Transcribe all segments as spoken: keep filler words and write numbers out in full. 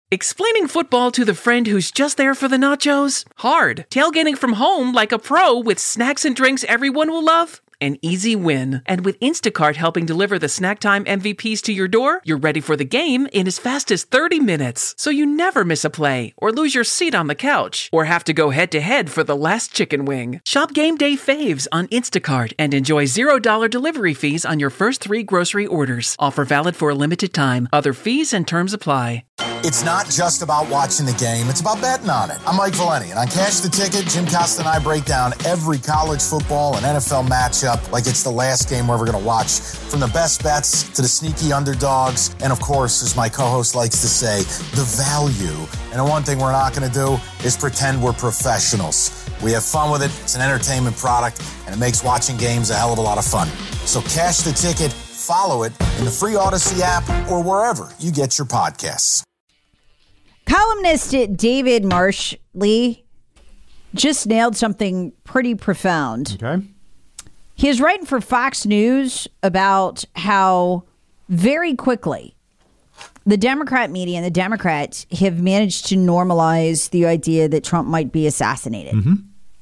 Explaining football to the friend who's just there for the nachos? Hard. Tailgating from home like a pro with snacks and drinks everyone will love? An easy win. And with Instacart helping deliver the snack time M V Ps to your door, you're ready for the game in as fast as thirty minutes. So you never miss a play, or lose your seat on the couch, or have to go head-to-head for the last chicken wing. Shop Game Day Faves on Instacart and enjoy zero dollars delivery fees on your first three grocery orders. Offer valid for a limited time. Other fees and terms apply. It's not just about watching the game, it's about betting on it. I'm Mike Valeni, and on Cash the Ticket, Jim Costa and I break down every college football and N F L matchup like it's the last game we're ever going to watch. From the best bets to the sneaky underdogs, and of course, as my co-host likes to say, the value. And the one thing we're not going to do is pretend we're professionals. We have fun with it, it's an entertainment product, and it makes watching games a hell of a lot of fun. So Cash the Ticket, follow it in the free Odyssey app or wherever you get your podcasts. Columnist David Marshall just nailed something pretty profound. Okay. He is writing for Fox News about how very quickly the Democrat media and the Democrats have managed to normalize the idea that Trump might be assassinated. Mm-hmm.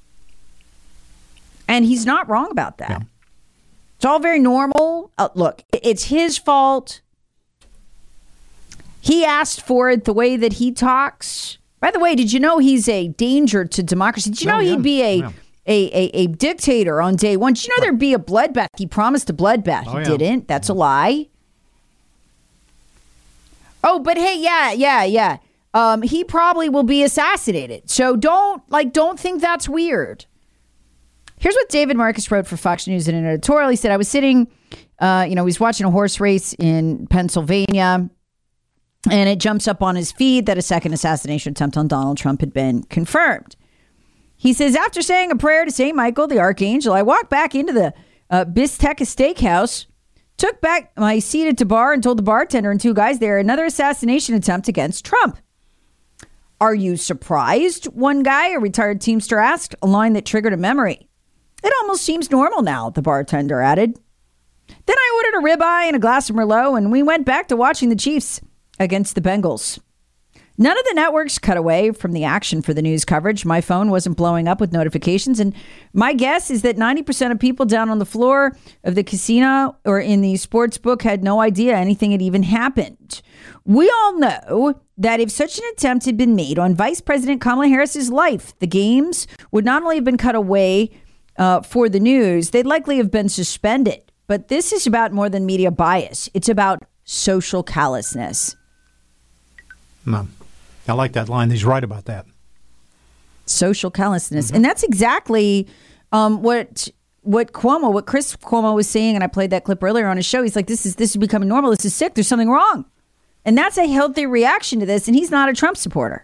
And he's not wrong about that. Yeah. It's all very normal. Uh, look, it's his fault. He asked for it the way that he talks. By the way, did you know he's a danger to democracy? Did you know oh, yeah. he'd be a, yeah. a, a a dictator on day one? Did you know there'd be a bloodbath? He promised a bloodbath. Oh, he yeah. didn't. That's a lie. Oh, but hey, yeah, yeah, yeah. Um, he probably will be assassinated. So don't like don't think that's weird. Here's what David Marcus wrote for Fox News in an editorial. He said, I was sitting, uh, you know, he was watching a horse race in Pennsylvania. And it jumps up on his feed that a second assassination attempt on Donald Trump had been confirmed. He says, after saying a prayer to Saint Michael, the Archangel, I walked back into the uh, Bistecca Steakhouse, took back my seat at the bar and told the bartender and two guys there, another assassination attempt against Trump. Are you surprised? One guy, a retired Teamster, asked, a line that triggered a memory. It almost seems normal now, the bartender added. Then I ordered a ribeye and a glass of Merlot, and we went back to watching the Chiefs against the Bengals. None of the networks cut away from the action for the news coverage. My phone wasn't blowing up with notifications. And my guess is that ninety percent of people down on the floor of the casino or in the sports book had no idea anything had even happened. We all know that if such an attempt had been made on Vice President Kamala Harris's life, the games would not only have been cut away uh, for the news, they'd likely have been suspended. But this is about more than media bias. It's about social callousness. No. I like that line. He's right about that. Social callousness. Mm-hmm. And that's exactly um, what what Cuomo, what Chris Cuomo was saying, and I played that clip earlier on his show. He's like, this is this is becoming normal. This is sick. There's something wrong. And that's a healthy reaction to this. And he's not a Trump supporter.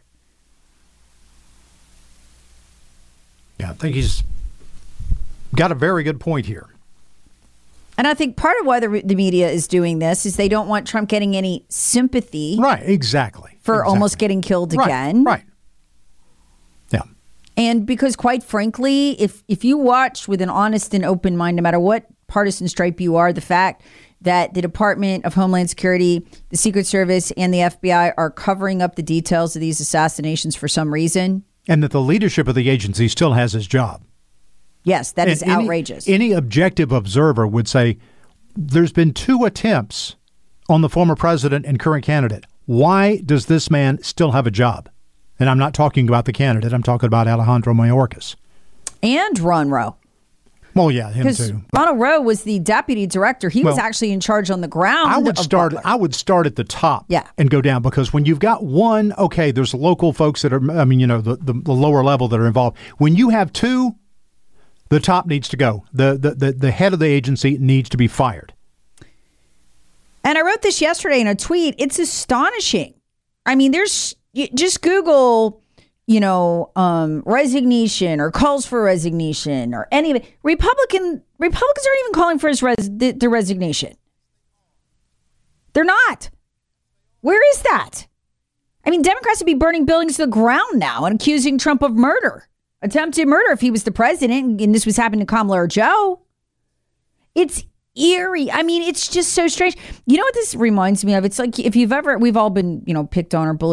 Yeah, I think he's got a very good point here. And I think part of why the, the media is doing this is they don't want Trump getting any sympathy. Right, exactly. For exactly. almost getting killed right, again. Right. Yeah. And because quite frankly, if, if you watch with an honest and open mind, no matter what partisan stripe you are, the fact that the Department of Homeland Security, the Secret Service, and the F B I are covering up the details of these assassinations for some reason. And that the leadership of the agency still has his job. Yes, that and is any, outrageous. Any objective observer would say there's been two attempts on the former president and current candidate. Why does this man still have a job? And I'm not talking about the candidate. I'm talking about Alejandro Mayorkas. And Ron Rowe. Well, yeah, him too. Ronald Rowe was the deputy director. He well, was actually in charge on the ground. I would of start. Butler. I would start at the top, yeah. and go down, because when you've got one, okay, there's local folks that are. I mean, you know, the, the, the lower level that are involved. When you have two, the top needs to go. The, the the the head of the agency needs to be fired. And I wrote this yesterday in a tweet. It's astonishing. I mean, there's just Google, you know, um, resignation or calls for resignation or any of it. Republican Republicans aren't even calling for his res, the, the resignation. They're not. Where is that? I mean, Democrats would be burning buildings to the ground now and accusing Trump of murder, attempted murder if he was the president, and this was happening to Kamala or Joe. It's eerie. I mean, it's just so strange. You know what this reminds me of? It's like if you've ever, we've all been, you know, picked on or bullied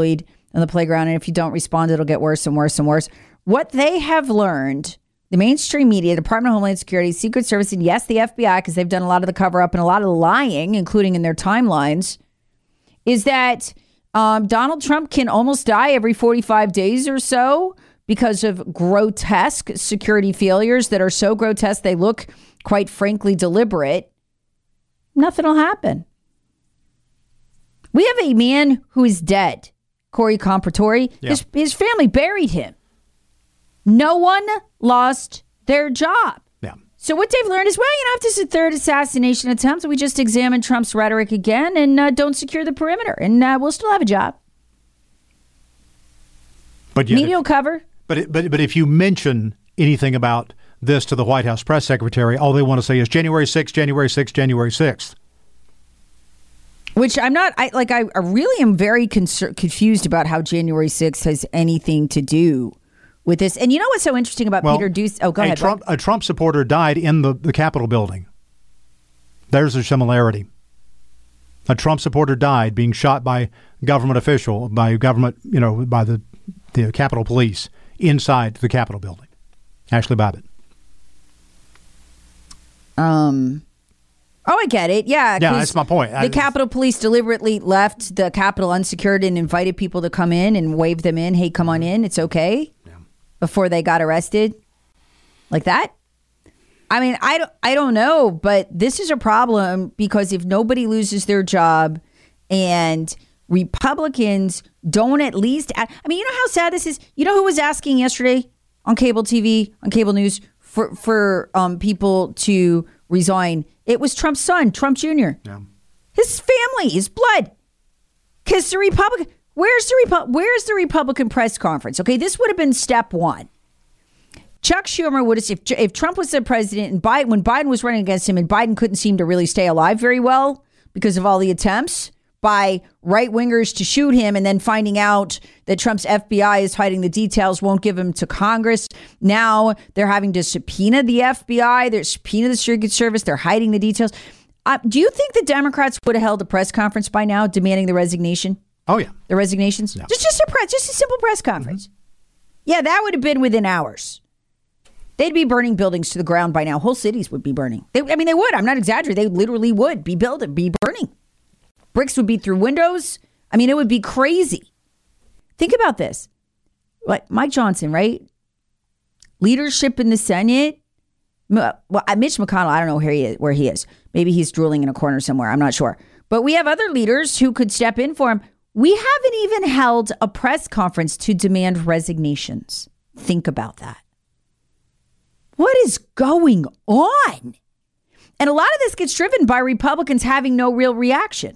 on the playground. And if you don't respond, it'll get worse and worse and worse. What they have learned, the mainstream media, the Department of Homeland Security, Secret Service, and yes, the F B I, because they've done a lot of the cover up and a lot of the lying, including in their timelines, is that um, Donald Trump can almost die every forty-five days or so because of grotesque security failures that are so grotesque they look, quite frankly, deliberate. Nothing will happen. We have a man who is dead, Corey Comparatori. Yeah. His, his family buried him. No one lost their job. Yeah. So what they've learned is, well, you know, if this is a third assassination attempt, we just examine Trump's rhetoric again and uh, don't secure the perimeter, and uh, we'll still have a job. But yet, media will cover. But it, but but if you mention anything about this to the White House press secretary, all they want to say is January sixth, January sixth, January sixth. Which I'm not, I like, I, I really am very concer- confused about how January sixth has anything to do with this. And you know what's so interesting about well, Peter Doocy? Oh, go a ahead. Trump, a Trump supporter died in the, the Capitol building. There's a similarity. A Trump supporter died being shot by government official, by government, you know, by the, the Capitol Police inside the Capitol building. Ashley Babbitt. Um... Oh, I get it. Yeah. Yeah, that's my point. The I, Capitol Police deliberately left the Capitol unsecured and invited people to come in and waved them in. Hey, come on in. It's okay. Yeah. Before they got arrested. Like that. I mean, I don't, I don't know, but this is a problem because if nobody loses their job and Republicans don't at least, I mean, you know how sad this is? You know who was asking yesterday on cable T V, on cable news for, for um, people to resign? It was Trump's son, Trump Junior Yeah. His family, his blood. Because the Republican, where's the Repu- where's the Republican press conference? Okay, this would have been step one. Chuck Schumer would have, if, if Trump was the president and Biden, when Biden was running against him and Biden couldn't seem to really stay alive very well because of all the attempts by right wingers to shoot him and then finding out that Trump's F B I is hiding the details, won't give him to Congress. Now they're having to subpoena the F B I. They're subpoena the Secret Service. They're hiding the details. Uh, do you think the Democrats would have held a press conference by now demanding the resignation? Oh, yeah. The resignations? Yeah. Just, just, a press, just a simple press conference. Mm-hmm. Yeah, that would have been within hours. They'd be burning buildings to the ground by now. Whole cities would be burning. They, I mean, they would. I'm not exaggerating. They literally would be building, be burning. Bricks would be through windows. I mean, it would be crazy. Think about this. Like Mike Johnson, right? Leadership in the Senate. Well, Mitch McConnell, I don't know where he is, where he is. Maybe he's drooling in a corner somewhere. I'm not sure. But we have other leaders who could step in for him. We haven't even held a press conference to demand resignations. Think about that. What is going on? And a lot of this gets driven by Republicans having no real reaction.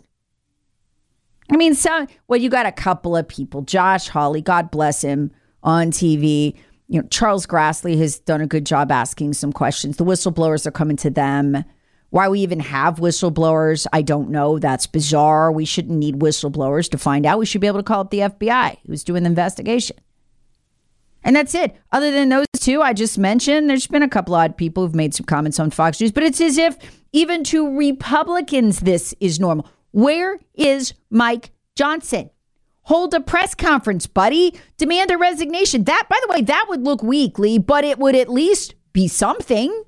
I mean, so, well, you got a couple of people. Josh Hawley, God bless him, on T V. You know, Charles Grassley has done a good job asking some questions. The whistleblowers are coming to them. Why we even have whistleblowers, I don't know. That's bizarre. We shouldn't need whistleblowers to find out. We should be able to call up the F B I who's doing the investigation. And that's it. Other than those two I just mentioned, there's been a couple odd people who've made some comments on Fox News, but it's as if even to Republicans, this is normal. Where is Mike Johnson? Hold a press conference, buddy. Demand a resignation. That, by the way, that would look weakly, but it would at least be something.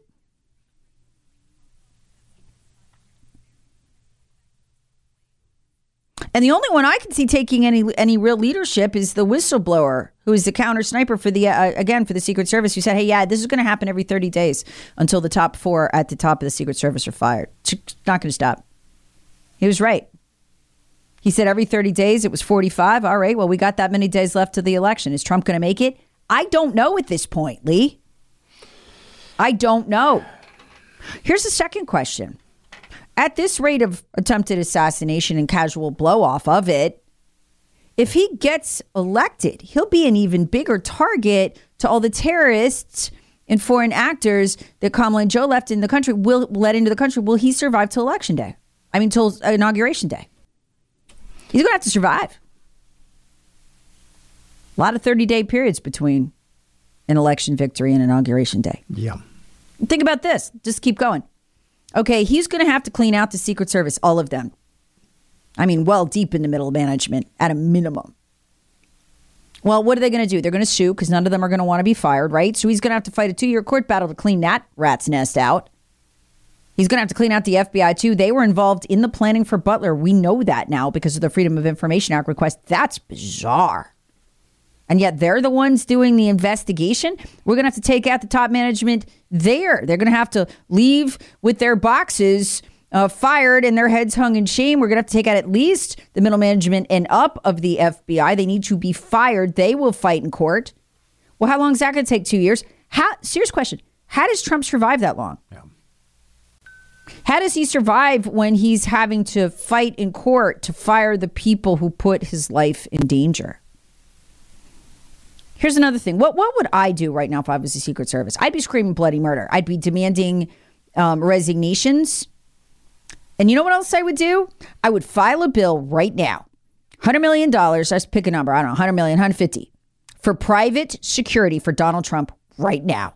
And the only one I can see taking any any real leadership is the whistleblower, who is the counter sniper for the, uh, again, for the Secret Service, who said, hey, yeah, this is going to happen every thirty days until the top four at the top of the Secret Service are fired. It's not going to stop. He was right. He said every thirty days, it was forty-five. All right, well, we got that many days left to the election. Is Trump going to make it? I don't know at this point, Lee. I don't know. Here's the second question. At this rate of attempted assassination and casual blow off of it, if he gets elected, he'll be an even bigger target to all the terrorists and foreign actors that Kamala and Joe left in the country, will let into the country. Will he survive till election day? I mean, till inauguration day. He's going to have to survive. A lot of thirty-day periods between an election victory and inauguration day. Yeah. Think about this. Just keep going. Okay, he's going to have to clean out the Secret Service, all of them. I mean, well deep in the middle management at a minimum. Well, what are they going to do? They're going to sue because none of them are going to want to be fired, right? So he's going to have to fight a two-year court battle to clean that rat's nest out. He's going to have to clean out the F B I, too. They were involved in the planning for Butler. We know that now because of the Freedom of Information Act request. That's bizarre. And yet they're the ones doing the investigation. We're going to have to take out the top management there. They're going to have to leave with their boxes uh, fired and their heads hung in shame. We're going to have to take out at least the middle management and up of the F B I. They need to be fired. They will fight in court. Well, how long is that going to take? Two years? How? Serious question. How does Trump survive that long? Yeah. How does he survive when he's having to fight in court to fire the people who put his life in danger? Here's another thing. What what would I do right now if I was the Secret Service? I'd be screaming bloody murder. I'd be demanding um, resignations. And you know what else I would do? I would file a bill right now. one hundred million dollars. Let's pick a number. I don't know. one hundred million dollars, one hundred fifty for private security for Donald Trump right now.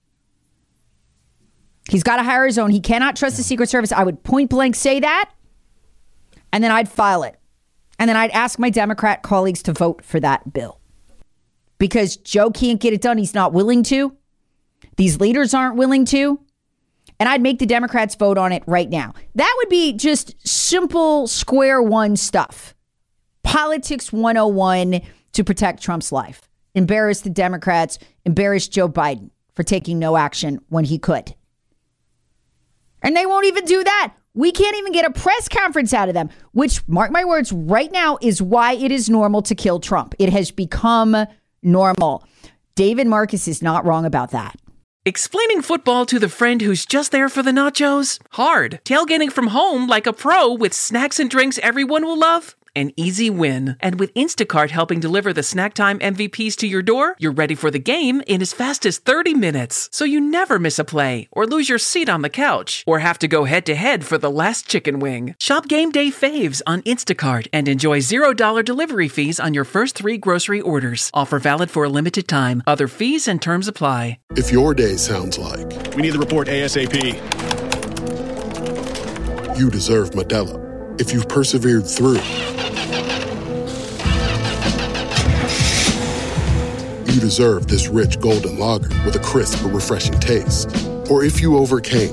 He's got to hire his own. He cannot trust the Secret Service. I would point blank say that. And then I'd file it. And then I'd ask my Democrat colleagues to vote for that bill. Because Joe can't get it done. He's not willing to. These leaders aren't willing to. And I'd make the Democrats vote on it right now. That would be just simple square one stuff. Politics one oh one to protect Trump's life. Embarrass the Democrats. Embarrass Joe Biden for taking no action when he could. And they won't even do that. We can't even get a press conference out of them, which, mark my words, right now is why it is normal to kill Trump. It has become normal. David Marcus is not wrong about that. Explaining football to the friend who's just there for the nachos? Hard. Tailgating from home like a pro with snacks and drinks everyone will love? An easy win. And with Instacart helping deliver the snack time M V Ps to your door, you're ready for the game in as fast as thirty minutes. So you never miss a play or lose your seat on the couch or have to go head to head for the last chicken wing. Shop game day faves on Instacart and enjoy zero dollars delivery fees on your first three grocery orders. Offer valid for a limited time. Other fees and terms apply. If your day sounds like we need the report ASAP, you deserve Modelo. If you've persevered through, you deserve this rich golden lager with a crisp but refreshing taste. Or if you overcame.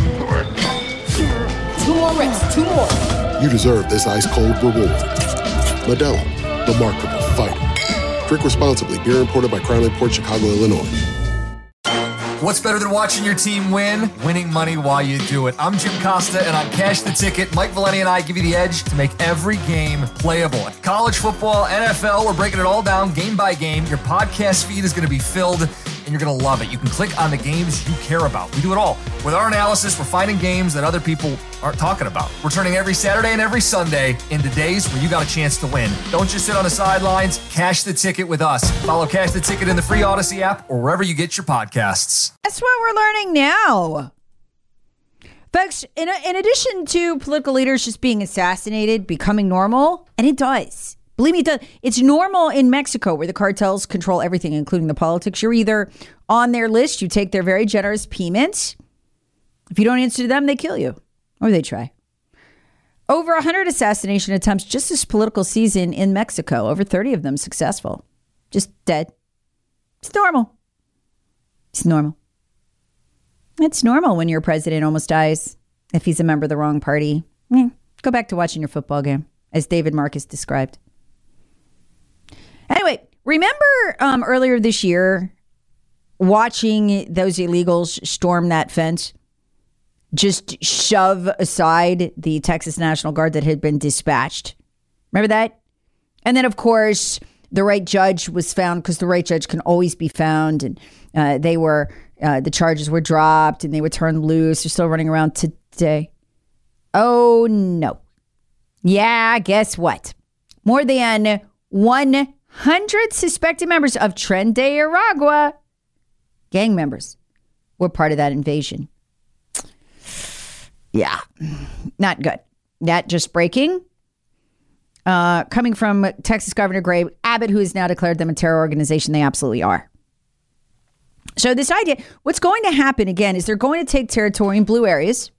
Two more reps, two more. You deserve this ice cold reward. Modelo, the Remarkable Fighter. Drink responsibly. Beer imported by Crown Imports, Chicago, Illinois. What's better than watching your team win? Winning money while you do it. I'm Jim Costa, and on Cash the Ticket, Mike Valenti and I give you the edge to make every game playable. College football, N F L, we're breaking it all down game by game. Your podcast feed is going to be filled, and you're going to love it. You can click on the games you care about. We do it all. With our analysis, we're finding games that other people aren't talking about. We're turning every Saturday and every Sunday into days where you got a chance to win. Don't just sit on the sidelines. Cash the Ticket with us. Follow Cash the Ticket in the free Odyssey app or wherever you get your podcasts. That's what we're learning now. Folks, in, in addition to political leaders just being assassinated, becoming normal, and it does. Believe me, it does. It's normal in Mexico where the cartels control everything, including the politics. You're either on their list, you take their very generous payments. If you don't answer to them, they kill you. Or they try. Over one hundred assassination attempts just this political season in Mexico. Over thirty of them successful. Just dead. It's normal. It's normal. It's normal when your president almost dies if he's a member of the wrong party. Yeah, go back to watching your football game, as David Marcus described. Anyway, remember um, earlier this year watching those illegals storm that fence? Just shove aside the Texas National Guard that had been dispatched. Remember that? And then, of course, the right judge was found because the right judge can always be found. And uh, they were, uh, the charges were dropped and they were turned loose. They're still running around today. Oh, no. Yeah, guess what? More than one hundred suspected members of Tren de Aragua, gang members, were part of that invasion. Yeah, not good. That just breaking. Uh, coming from Texas Governor Greg Abbott, who has now declared them a terror organization. They absolutely are. So this idea, what's going to happen again is they're going to take territory in blue areas.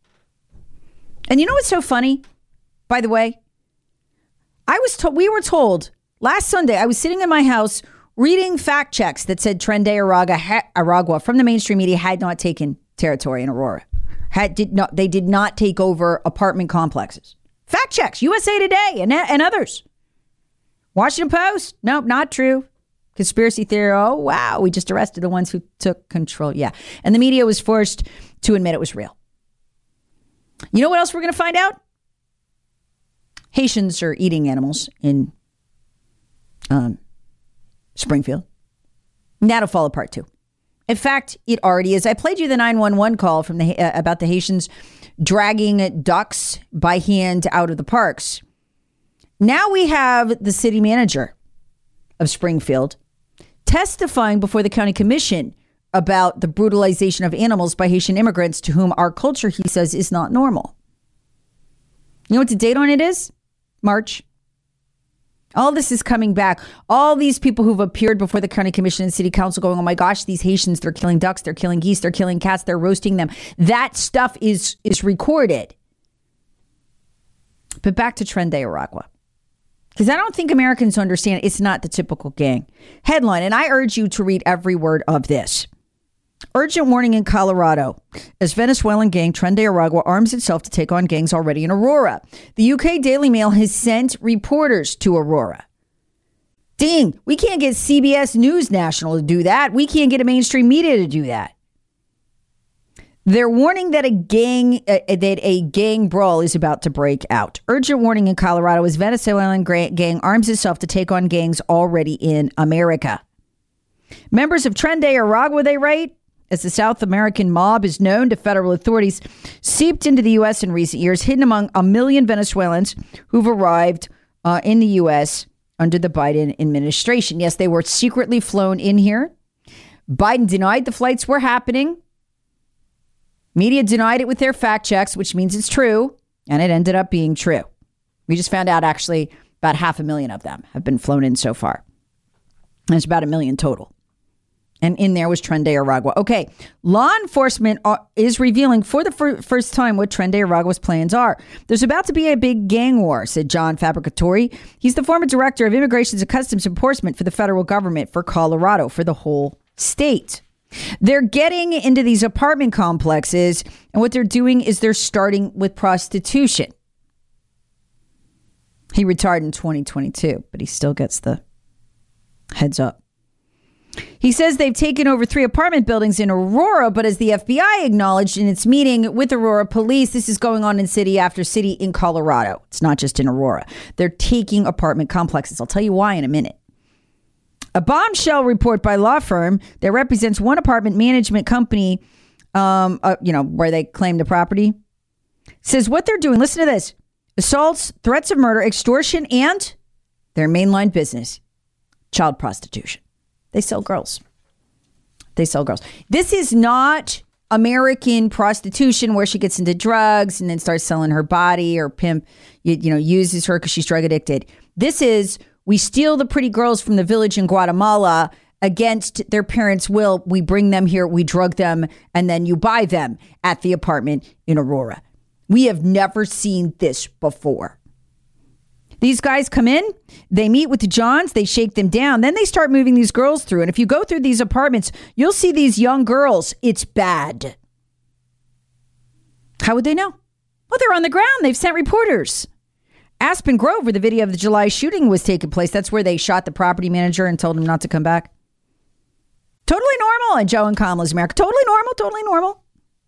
And you know what's so funny, by the way? I was told, we were told Last Sunday, I was sitting in my house reading fact checks that said Tren de Aragua, ha- Aragua from the mainstream media had not taken territory in Aurora. Had did not They did not take over apartment complexes. Fact checks, U S A Today and, and others. Washington Post, nope, not true. Conspiracy theory, oh, wow, we just arrested the ones who took control. Yeah. And the media was forced to admit it was real. You know what else we're going to find out? Haitians are eating animals in um, Springfield. And that'll fall apart too. In fact, it already is. I played you the nine one one call from the uh, about the Haitians dragging ducks by hand out of the parks. Now we have the city manager of Springfield testifying before the county commission about the brutalization of animals by Haitian immigrants to whom our culture, he says, is not normal. You know what the date on it is? March. All this is coming back. All these people who've appeared before the county commission and city council going, oh my gosh, these Haitians, they're killing ducks, they're killing geese, they're killing cats, they're roasting them. That stuff is, is recorded. But back to Tren de Aragua. Because I don't think Americans understand it's not the typical gang. Headline, and I urge you to read every word of this. Urgent warning in Colorado as Venezuelan gang Tren de Aragua arms itself to take on gangs already in Aurora. The U K Daily Mail has sent reporters to Aurora. Ding, we can't get C B S News National to do that. We can't get a mainstream media to do that. They're warning that a gang uh, that a gang brawl is about to break out. Urgent warning in Colorado as Venezuelan gang arms itself to take on gangs already in America. Members of Tren de Aragua, they write, as the South American mob is known to federal authorities, seeped into the U S in recent years, hidden among a million Venezuelans who've arrived uh, in the U S under the Biden administration. Yes, they were secretly flown in here. Biden denied the flights were happening. Media denied it with their fact checks, which means it's true. And it ended up being true. We just found out actually about half a million of them have been flown in so far. And it's about a million total. And in there was Tren de Aragua. Okay, law enforcement are, is revealing for the fir- first time what Tren de Aragua's plans are. There's about to be a big gang war, said John Fabricatori. He's the former director of Immigration and Customs Enforcement for the federal government for Colorado, for the whole state. They're getting into these apartment complexes, and what they're doing is they're starting with prostitution. He retired in twenty twenty-two, but he still gets the heads up. He says they've taken over three apartment buildings in Aurora, but as the F B I acknowledged in its meeting with Aurora police, this is going on in city after city in Colorado. It's not just in Aurora. They're taking apartment complexes. I'll tell you why in a minute. A bombshell report by law firm that represents one apartment management company, um, uh, you know, where they claim the property, says what they're doing. Listen to this. Assaults, threats of murder, extortion, and their mainline business, child prostitution. They sell girls. They sell girls. This is not American prostitution where she gets into drugs and then starts selling her body, or pimp, you, you know, uses her because she's drug addicted. This is, we steal the pretty girls from the village in Guatemala against their parents' will. We bring them here, we drug them, and then you buy them at the apartment in Aurora. We have never seen this before. These guys come in, they meet with the Johns, they shake them down, then they start moving these girls through. And if you go through these apartments, you'll see these young girls. It's bad. How would they know? Well, they're on the ground. They've sent reporters. Aspen Grove, where the video of the July shooting was taking place, that's where they shot the property manager and told him not to come back. Totally normal in Joe and Kamala's America. Totally normal, totally normal.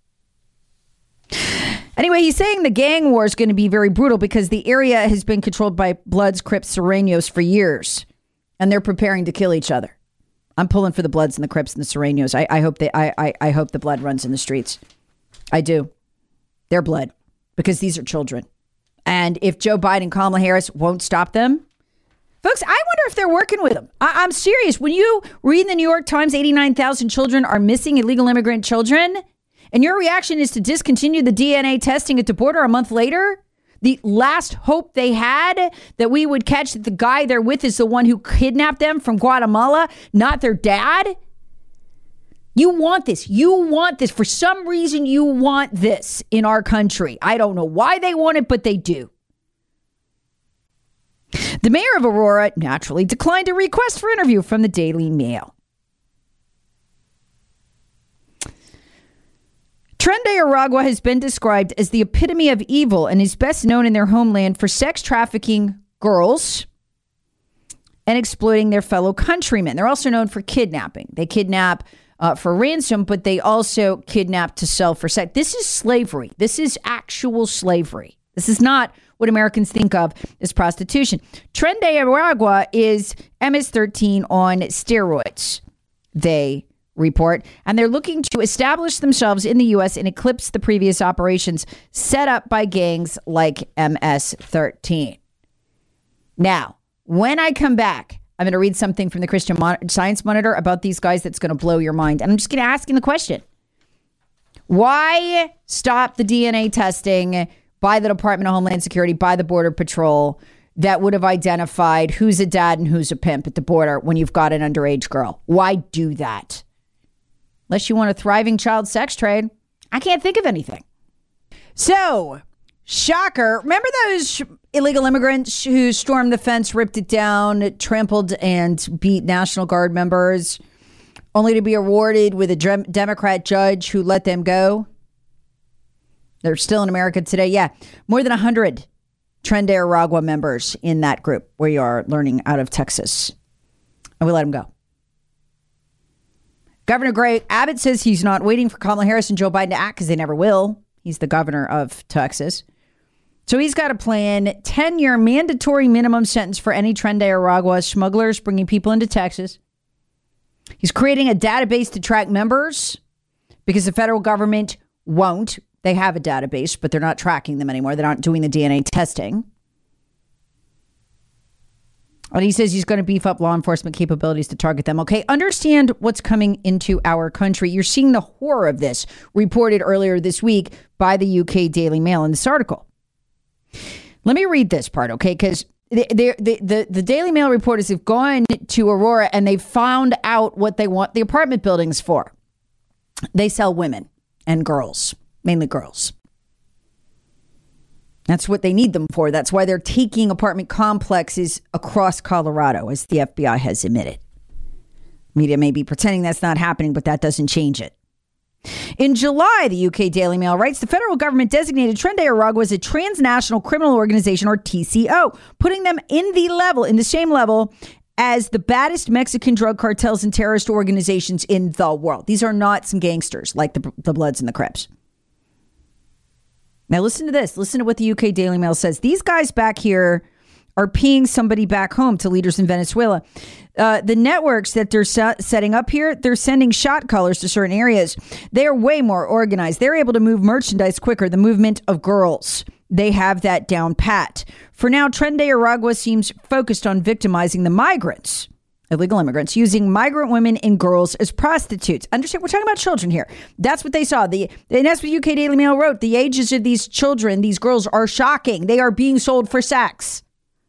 Anyway, he's saying the gang war is going to be very brutal because the area has been controlled by Bloods, Crips, Sureños for years, and they're preparing to kill each other. I'm pulling for the Bloods and the Crips and the Sureños. I, I hope they, I, I, I hope the blood runs in the streets. I do. Their blood, because these are children. And if Joe Biden and Kamala Harris won't stop them, folks, I wonder if they're working with them. I, I'm serious. When you read in the New York Times, eighty-nine thousand children are missing, illegal immigrant children, and your reaction is to discontinue the D N A testing at the border a month later, the last hope they had that we would catch that the guy they're with is the one who kidnapped them from Guatemala, not their dad. You want this. You want this. For some reason, you want this in our country. I don't know why they want it, but they do. The mayor of Aurora naturally declined a request for interview from the Daily Mail. Trende Aragua has been described as the epitome of evil and is best known in their homeland for sex trafficking girls and exploiting their fellow countrymen. They're also known for kidnapping. They kidnap uh, for ransom, but they also kidnap to sell for sex. This is slavery. This is actual slavery. This is not what Americans think of as prostitution. Trende Aragua is M S thirteen on steroids, they report, and they're looking to establish themselves in the U S and eclipse the previous operations set up by gangs like M S thirteen. Now, when I come back, I'm going to read something from the Christian Mon- Science Monitor about these guys that's going to blow your mind. And I'm just going to ask you the question. Why stop the D N A testing by the Department of Homeland Security, by the Border Patrol, that would have identified who's a dad and who's a pimp at the border when you've got an underage girl? Why do that? Unless you want a thriving child sex trade. I can't think of anything. So, shocker. Remember those illegal immigrants who stormed the fence, ripped it down, trampled and beat National Guard members, only to be awarded with a Democrat judge who let them go? They're still in America today. Yeah, more than one hundred Trende Aragua members in that group we are learning out of Texas. And we let them go. Governor Greg Abbott says he's not waiting for Kamala Harris and Joe Biden to act because they never will. He's the governor of Texas. So he's got a plan, ten-year mandatory minimum sentence for any Trende Aragua smugglers bringing people into Texas. He's creating a database to track members because the federal government won't. They have a database, but they're not tracking them anymore. They're not doing the D N A testing. And he says he's going to beef up law enforcement capabilities to target them. Okay, understand what's coming into our country. You're seeing the horror of this reported earlier this week by the U K Daily Mail in this article. Let me read this part, okay? Because the, the, the, the Daily Mail reporters have gone to Aurora and they've found out what they want the apartment buildings for. They sell women and girls, mainly girls. That's what they need them for. That's why they're taking apartment complexes across Colorado, as the F B I has admitted. Media may be pretending that's not happening, but that doesn't change it. In July, the U K Daily Mail writes, the federal government designated Trende Aragua as a transnational criminal organization, or T C O, putting them in the level, in the same level as the baddest Mexican drug cartels and terrorist organizations in the world. These are not some gangsters like the, the Bloods and the Crips. Now listen to this. Listen to what the U K Daily Mail says. These guys back here are peeing somebody back home to leaders in Venezuela. Uh, the networks that they're sa- setting up here, they're sending shot callers to certain areas. They are way more organized. They're able to move merchandise quicker. The movement of girls. They have that down pat. For now, Trende Aragua seems focused on victimizing the migrants, illegal immigrants, using migrant women and girls as prostitutes. Understand, we're talking about children here. That's what they saw. The, and that's what U K Daily Mail wrote. The ages of these children, these girls, are shocking. They are being sold for sex.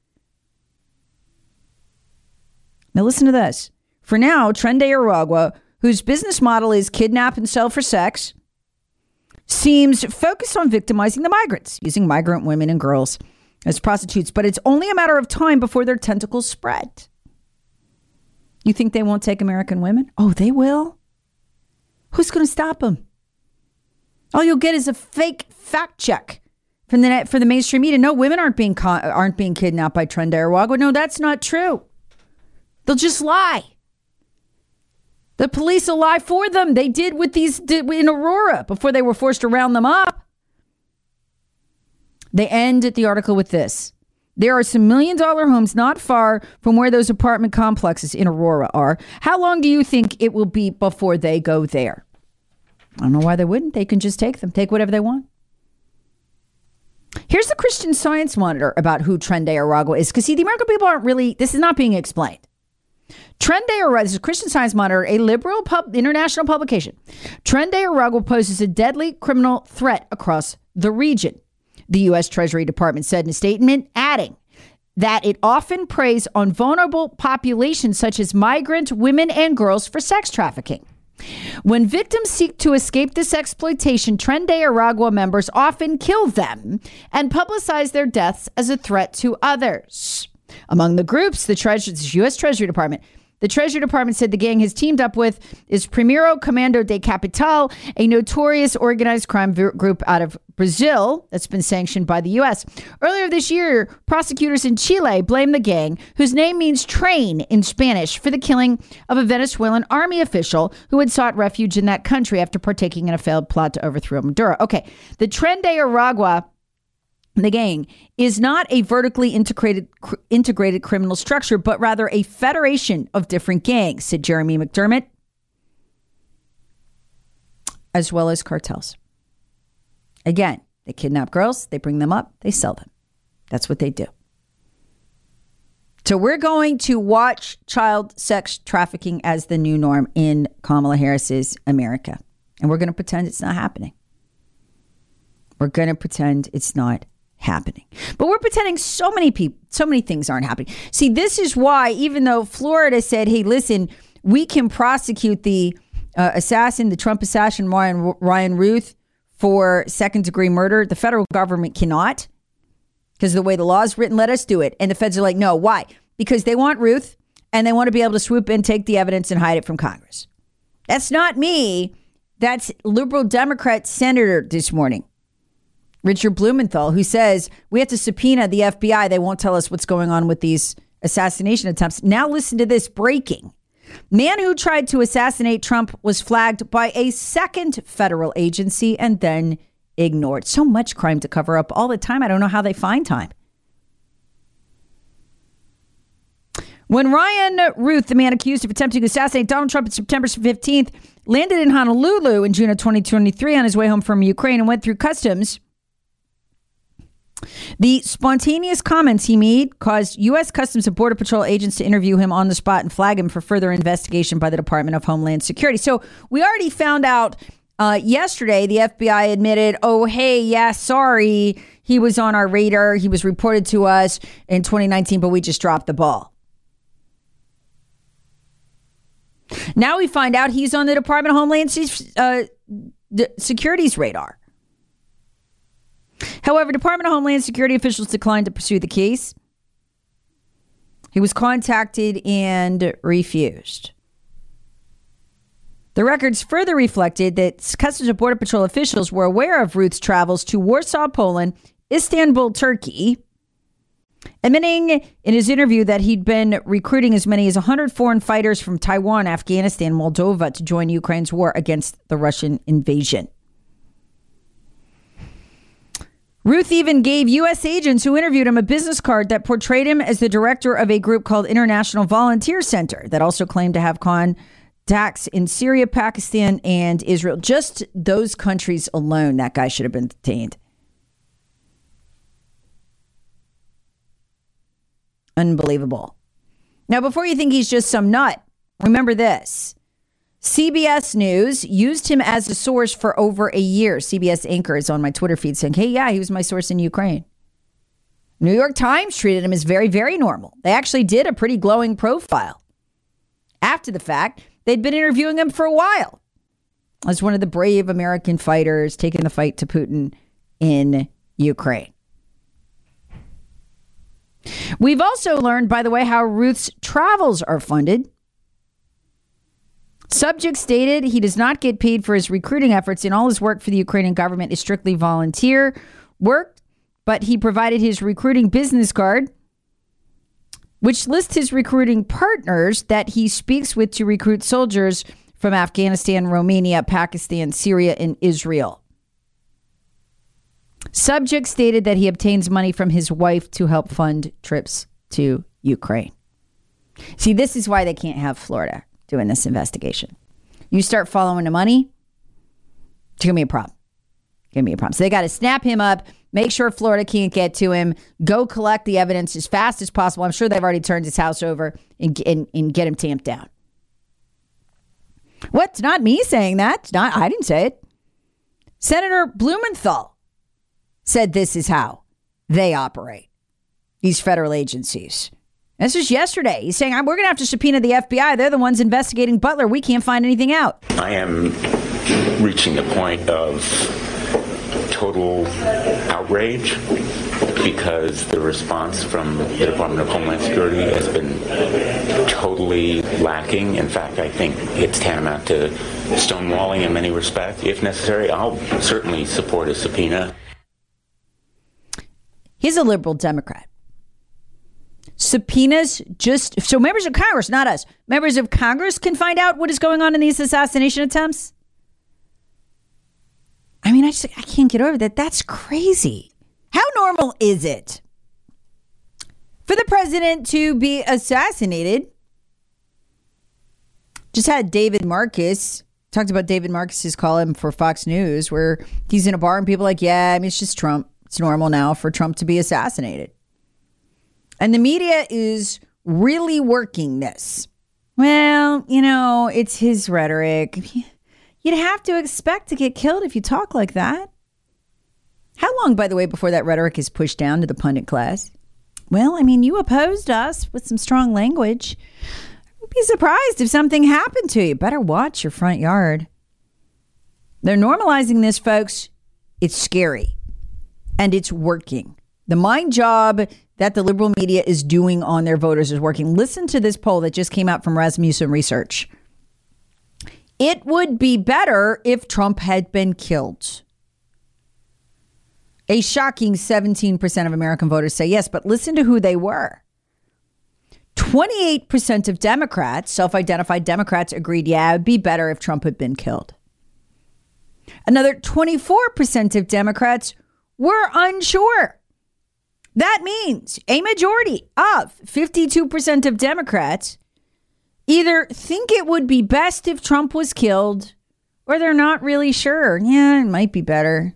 Now listen to this. For now, Trende Aragua, whose business model is kidnap and sell for sex, seems focused on victimizing the migrants, using migrant women and girls as prostitutes. But it's only a matter of time before their tentacles spread. You think they won't take American women? Oh, they will. Who's going to stop them? All you'll get is a fake fact check from the net for the mainstream media. No, women aren't being con- aren't being kidnapped by Trende Aragua. No, that's not true. They'll just lie. The police will lie for them. They did with these did in Aurora before they were forced to round them up. They end the article with this. There are some million dollar homes not far from where those apartment complexes in Aurora are. How long do you think it will be before they go there? I don't know why they wouldn't. They can just take them, take whatever they want. Here's the Christian Science Monitor about who Trende Aragua is. Because see, the American people aren't really, this is not being explained. Trende Aragua, this is Christian Science Monitor, a liberal pub, international publication. Trende Aragua poses a deadly criminal threat across the region, the U S Treasury Department said in a statement, adding that it often preys on vulnerable populations such as migrant women and girls for sex trafficking. When victims seek to escape this exploitation, Trende Aragua members often kill them and publicize their deaths as a threat to others. Among the groups, the Treasury, the U S Treasury Department, the Treasury Department said the gang has teamed up with is Primeiro Comando de Capital, a notorious organized crime v- group out of Brazil that's been sanctioned by the U S. Earlier this year, prosecutors in Chile blamed the gang, whose name means train in Spanish, for the killing of a Venezuelan army official who had sought refuge in that country after partaking in a failed plot to overthrow Maduro. Okay, the Tren de Aragua, the gang, is not a vertically integrated cr- integrated criminal structure, but rather a federation of different gangs, said Jeremy McDermott, as well as cartels. Again, they kidnap girls, they bring them up, they sell them. That's what they do. So we're going to watch child sex trafficking as the new norm in Kamala Harris's America. And we're going to pretend it's not happening. We're going to pretend it's not happening. But we're pretending so many people, so many things aren't happening. See, this is why, even though Florida said, hey, listen, we can prosecute the uh, assassin, the Trump assassin, Ryan, Ryan Ruth, for second degree murder, the federal government cannot, because the way the law is written, let us do it. And the feds are like, no, why? Because they want Ruth and they want to be able to swoop in, take the evidence and hide it from Congress. That's not me. That's liberal Democrat senator this morning, Richard Blumenthal, who says we have to subpoena the F B I. They won't tell us what's going on with these assassination attempts. Now listen to this breaking. Man who tried to assassinate Trump was flagged by a second federal agency and then ignored. So much crime to cover up all the time. I don't know how they find time. When Ryan Ruth, the man accused of attempting to assassinate Donald Trump on September fifteenth, landed in Honolulu in June of twenty twenty-three on his way home from Ukraine and went through customs, the spontaneous comments he made caused U S Customs and Border Patrol agents to interview him on the spot and flag him for further investigation by the Department of Homeland Security. So we already found out uh, yesterday, the F B I admitted, oh, hey, yeah, sorry, he was on our radar. He was reported to us in twenty nineteen, but we just dropped the ball. Now we find out he's on the Department of Homeland uh, Security's radar. However, Department of Homeland Security officials declined to pursue the case. He was contacted and refused. The records further reflected that Customs and Border Patrol officials were aware of Ruth's travels to Warsaw, Poland, Istanbul, Turkey, admitting in his interview that he'd been recruiting as many as one hundred foreign fighters from Taiwan, Afghanistan, Moldova to join Ukraine's war against the Russian invasion. Ruth even gave U S agents who interviewed him a business card that portrayed him as the director of a group called International Volunteer Center that also claimed to have contacts in Syria, Pakistan, and Israel. Just those countries alone, that guy should have been detained. Unbelievable. Now, before you think he's just some nut, remember this. C B S News used him as a source for over a year. C B S anchor is on my Twitter feed saying, hey, yeah, he was my source in Ukraine. New York Times treated him as very, very normal. They actually did a pretty glowing profile. After the fact, they'd been interviewing him for a while as one of the brave American fighters taking the fight to Putin in Ukraine. We've also learned, by the way, how Ruth's travels are funded. Subject stated he does not get paid for his recruiting efforts, and all his work for the Ukrainian government is strictly volunteer work, but he provided his recruiting business card, which lists his recruiting partners that he speaks with to recruit soldiers from Afghanistan, Romania, Pakistan, Syria, and Israel. Subject stated that he obtains money from his wife to help fund trips to Ukraine. See, this is why they can't have Florida doing this investigation. You start following the money, it's going to be a problem. Going to be a problem. So they got to snap him up, make sure Florida can't get to him, go collect the evidence as fast as possible. I'm sure they've already turned his house over and, and, and get him tamped down. What's not me saying that? It's not, I didn't say it. Senator Blumenthal said this is how they operate, these federal agencies. This was yesterday. He's saying, we're going to have to subpoena the F B I. They're the ones investigating Butler. We can't find anything out. I am reaching the point of total outrage because the response from the Department of Homeland Security has been totally lacking. In fact, I think it's tantamount to stonewalling in many respects. If necessary, I'll certainly support a subpoena. He's a liberal Democrat. Subpoenas just so members of Congress, not us, members of Congress can find out what is going on in these assassination attempts. I mean, I just I can't get over that. That's crazy. How normal is it for the president to be assassinated? Just had David Marcus, talked about David Marcus's column for Fox News, where he's in a bar and people are like, yeah, I mean, it's just Trump. It's normal now for Trump to be assassinated. And the media is really working this. Well, you know, it's his rhetoric. You'd have to expect to get killed if you talk like that. How long, by the way, before that rhetoric is pushed down to the pundit class? Well, I mean, you opposed us with some strong language. I'd be surprised if something happened to you. Better watch your front yard. They're normalizing this, folks. It's scary. And it's working. The mind job that the liberal media is doing on their voters is working. Listen to this poll that just came out from Rasmussen Research. It would be better if Trump had been killed. A shocking seventeen percent of American voters say yes, but listen to who they were. twenty-eight percent of Democrats, self-identified Democrats, agreed, yeah, it would be better if Trump had been killed. Another twenty-four percent of Democrats were unsure. That means a majority of fifty-two percent of Democrats either think it would be best if Trump was killed or they're not really sure. Yeah, it might be better.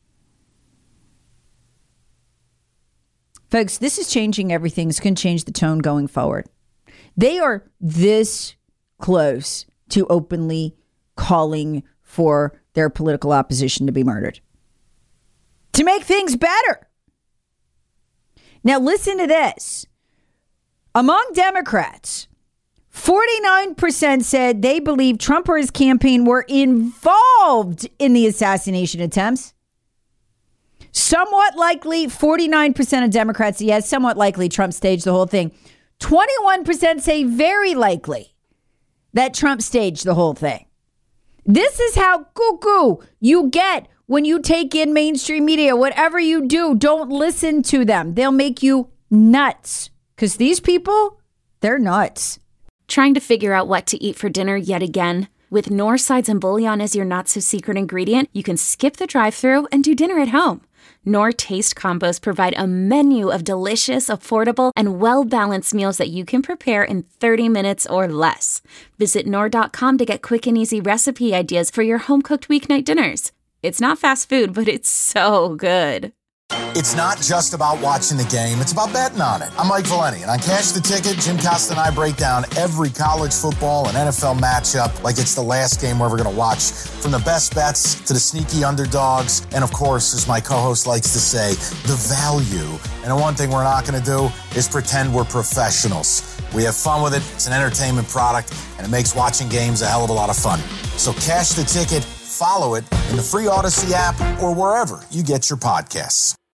Folks, this is changing everything. It's going to change the tone going forward. They are this close to openly calling for their political opposition to be murdered, to make things better. Now, listen to this. Among Democrats, forty-nine percent said they believe Trump or his campaign were involved in the assassination attempts. Somewhat likely, forty-nine percent of Democrats say yes, somewhat likely Trump staged the whole thing. twenty-one percent say very likely that Trump staged the whole thing. This is how cuckoo you get when you take in mainstream media. Whatever you do, don't listen to them. They'll make you nuts. Because these people, they're nuts. Trying to figure out what to eat for dinner yet again? With Knorr sides and bouillon as your not-so-secret ingredient, you can skip the drive-thru and do dinner at home. Knorr Taste Combos provide a menu of delicious, affordable, and well-balanced meals that you can prepare in thirty minutes or less. Visit Knorr dot com to get quick and easy recipe ideas for your home-cooked weeknight dinners. It's not fast food, but it's so good. It's not just about watching the game. It's about betting on it. I'm Mike Valeni, and on Cash the Ticket, Jim Costa and I break down every college football and N F L matchup like it's the last game we're ever going to watch, from the best bets to the sneaky underdogs, and of course, as my co-host likes to say, the value. And the one thing we're not going to do is pretend we're professionals. We have fun with it. It's an entertainment product, and it makes watching games a hell of a lot of fun. So Cash the Ticket, follow it in the free Odyssey app or wherever you get your podcasts.